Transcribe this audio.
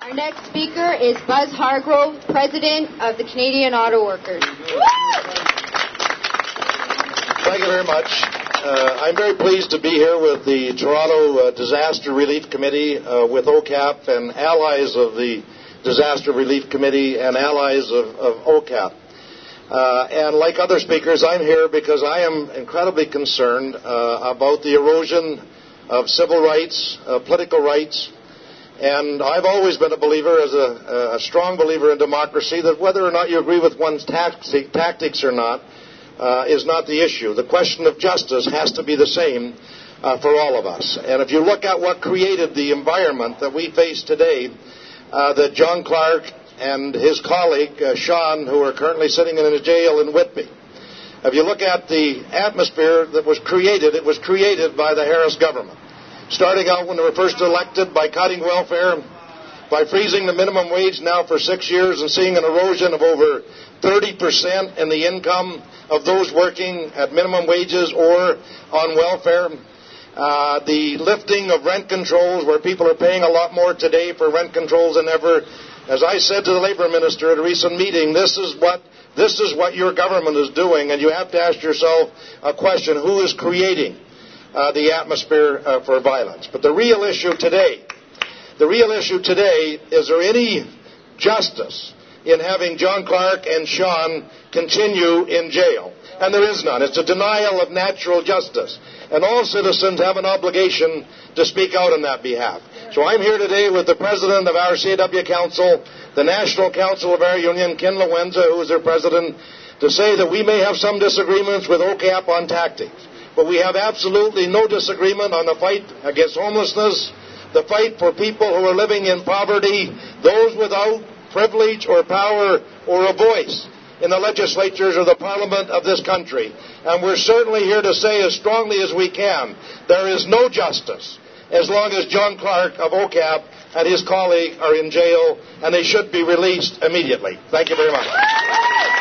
Our next speaker is Buzz Hargrove, President of the Canadian Auto Workers. Thank you very much. I'm very pleased to be here with the Toronto Disaster Relief Committee, with OCAP and allies of the Disaster Relief Committee and allies of OCAP. And like other speakers, I'm here because I am incredibly concerned about the erosion of civil rights, political rights. And I've always been a believer, as a strong believer in democracy, that whether or not you agree with one's tactics or not is not the issue. The question of justice has to be the same for all of us. And if you look at what created the environment that we face today, that John Clark and his colleague, Sean, who are currently sitting in a jail in Whitby, if you look at the atmosphere that was created, it was created by the Harris government. Starting out when they were first elected by cutting welfare, by freezing the minimum wage now for 6 years and seeing an erosion of over 30% in the income of those working at minimum wages or on welfare. The lifting of rent controls, where people are paying a lot more today for rent controls than ever. As I said to the Labour Minister at a recent meeting, this is what your government is doing, and you have to ask yourself a question: who is creating the atmosphere for violence? But the real issue today, is there any justice in having John Clark and Sean continue in jail? And there is none. It's a denial of natural justice. And all citizens have an obligation to speak out on that behalf. So I'm here today with the president of our CAW Council, the National Council of our union, Ken Lawenza, who is their president, to say that we may have some disagreements with OCAP on tactics, but we have absolutely no disagreement on the fight against homelessness, the fight for people who are living in poverty, those without privilege or power or a voice in the legislatures or the parliament of this country. And we're certainly here to say as strongly as we can, there is no justice as long as John Clark of OCAP and his colleague are in jail, and they should be released immediately. Thank you very much.